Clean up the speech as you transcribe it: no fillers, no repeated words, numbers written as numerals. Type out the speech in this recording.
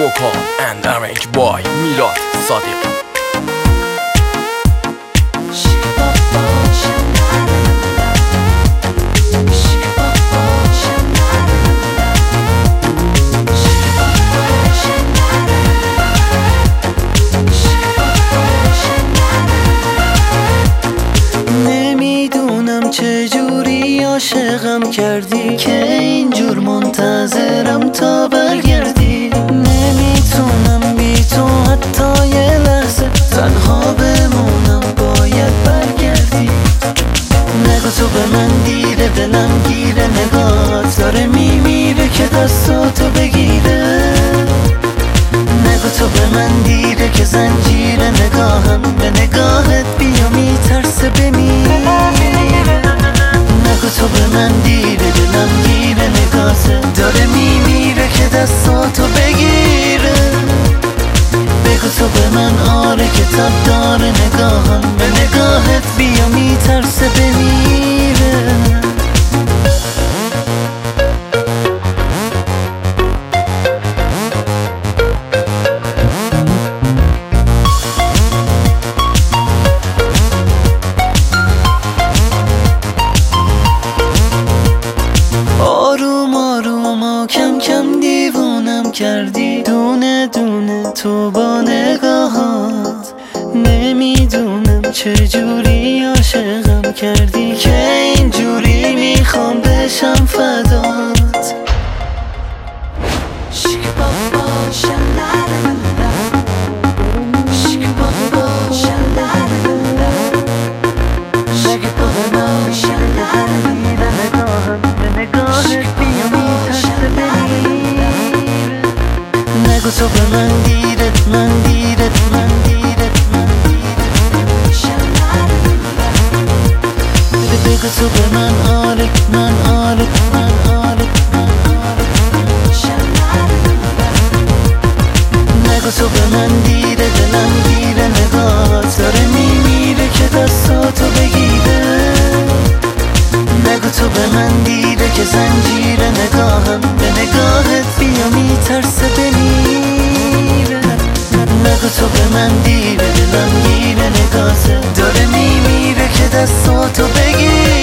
vocal and arranged by Milad Sadiq. چجوری عاشقم کردی که اینجور منتظرم تا برگردی. نمیتونم بی تو حتی یه لحظه تنها بمونم، باید برگردی. نگو تو به من دیره، دلم گیره، نگاهت داره میمیره که دستاتو بگیره. نگو تو به من دیره که زنجیره، نگاهم به نگاهت بیا میترسه بمیره. نگو تو به من دیره، دلم گیره، نگاهت داره میمیره که دستاتو بگیره. بگو تو به من آره که تب داره، نگاهم به نگاهت بیا میترسه بمیره. کم کم دیوونم کردی، دونه دونه تو با نگاهات. نمیدونم چجوری عاشقم کردی که اینجوری میخوام بشم فدات. نگو تو به من دیرت، من دیرت، من دیرت، من دیرت. بگو تو به من آره، من آره، من آره، من آره. نگو تو به من دیره، دلم گیره، نگاهت داره میمیره که دستاتو بگیره. نگو تو به من دیره که زنجیره، نگاهم به نگاهت بیا میترسه بمیره. نگو تو به من دیره، دلم گیره، نگاهت داره میمیره که دستاتو بگیره.